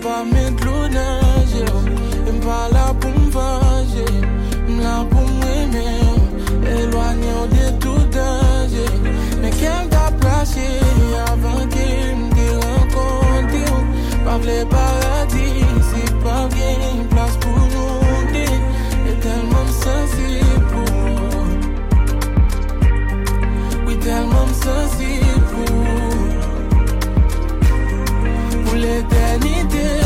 pas mettre l'eau nager. Et m'pas là pour m'venger, m'là pour m'aimer. Éloigné de tout danger. Mais qu'elle t'a placé avant qu'il me rencontre. Pas le paradis, c'est pas bien place pour nous. Et tellement sensible pour moi. Oui, tellement sensible pour l'éternité.